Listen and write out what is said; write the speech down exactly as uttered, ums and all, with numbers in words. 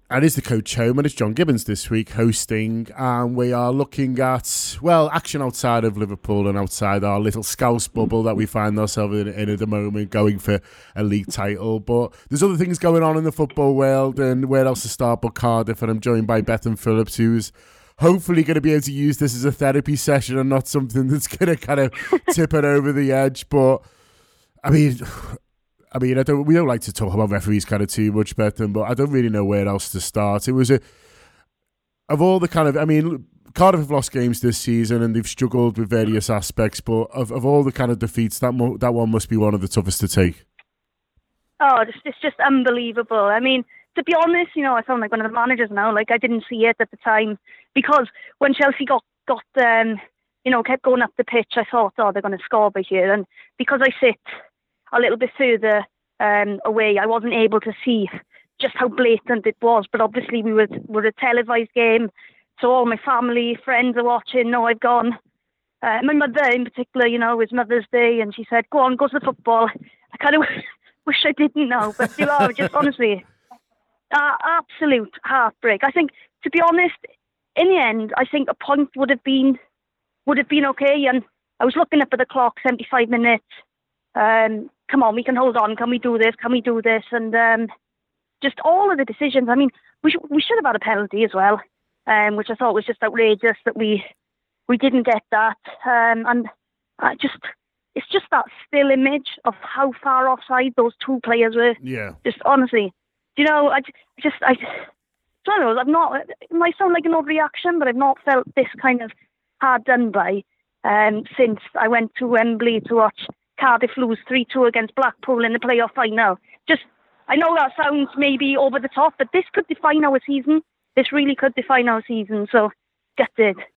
And is the coach home, and it's John Gibbons this week hosting, and we are looking at, well, action outside of Liverpool and outside our little Scouse bubble that we find ourselves in, in at the moment, going for a league title. But there's other things going on in the football world, and where else to start but Cardiff, and I'm joined by Bethan Phillips, who's hopefully going to be able to use this as a therapy session and not something that's going to kind of tip it over the edge. But, I mean... I mean, I don't. We don't like to talk about referees kind of too much, Bethan, but I don't really know where else to start. It was a of all the kind of. I mean, Cardiff have lost games this season and they've struggled with various aspects, but of, of all the kind of defeats, that mo- that one must be one of the toughest to take. Oh, it's, it's just unbelievable. I mean, to be honest, you know, I sound like one of the managers now. Like, I didn't see it at the time because when Chelsea got got um, you know, kept going up the pitch, I thought, oh, they're going to score by here, and because I sit a little bit further um, away, I wasn't able to see just how blatant it was. But obviously we were, were a televised game, so all my family, friends are watching. No, I've gone. Uh, my mother in particular, you know, it was Mother's Day, and she said, go on, go to the football. I kind of wish I didn't know, but you know, just honestly, uh, absolute heartbreak. I think, to be honest, in the end, I think a point would have been would have been okay. And I was looking up at the clock, seventy-five minutes. Um, come on, we can hold on. Can we do this? Can we do this? And um, just all of the decisions. I mean, we sh- we should have had a penalty as well, um, which I thought was just outrageous that we we didn't get that. Um, and I just it's just that still image of how far offside those two players were. Yeah. Just honestly, you know, I just I just, I don't know. I've not. It might sound like an overreaction, but I've not felt this kind of hard done by um, since I went to Wembley to watch Cardiff lose three two against Blackpool in the playoff final. Just, I know that sounds maybe over the top, but this could define our season. This really could define our season. So, get it.